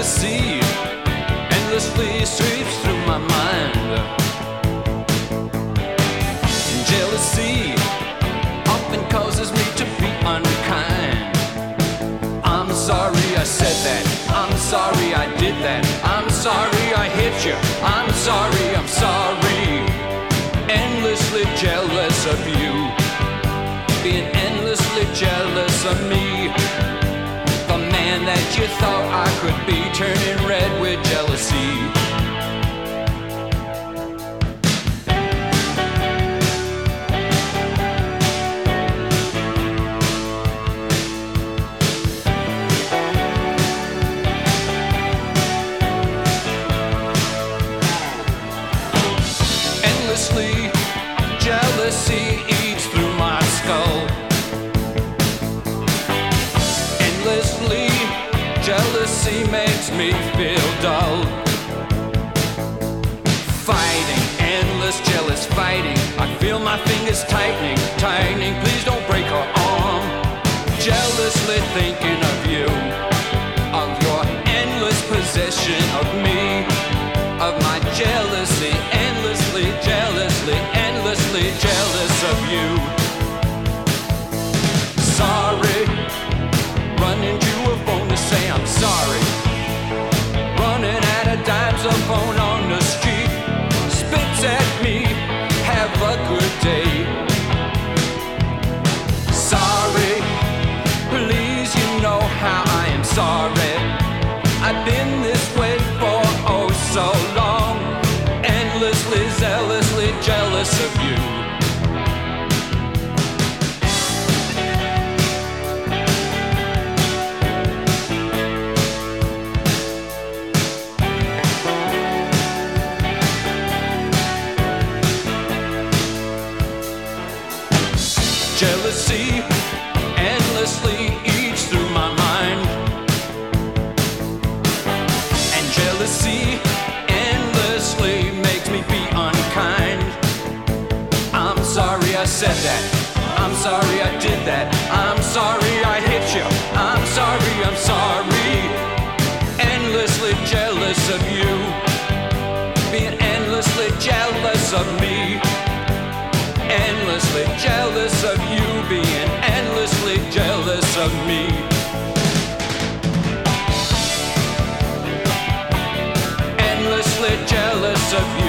Jealousy endlessly sweeps through my mind. Jealousy often causes me to be unkind. I'm sorry I said that. I'm sorry I did that. I'm sorry I hit you. I'm sorry, I'm sorry. Endlessly jealous of you, being endlessly jealous of me. The man that you thought I could be, turning red with jealousy. Endlessly, jealousy eats through my skull. Endlessly, jealousy makes me feel dull. Fighting, endless jealous fighting. I feel my fingers tightening, tightening. Please don't break her arm. Jealously thinking of you, of your endless possession of me, of my jealousy. Endlessly, jealously, endlessly jealous of you. Sorry, running to a phone to say I'm sorry. Running out of dimes, a phone on the street spits at me. Have a good day. Sorry, please, you know how I am sorry. I've been this way for oh so long. Endlessly, zealously jealous of you. Jealousy endlessly eats through my mind. And jealousy endlessly makes me be unkind. I'm sorry I said that. I'm sorry I did that. I'm sorry I hit you. I'm sorry, I'm sorry. Endlessly jealous of you, being endlessly jealous of me. Endlessly jealous of you, being endlessly jealous of me. Endlessly jealous of you.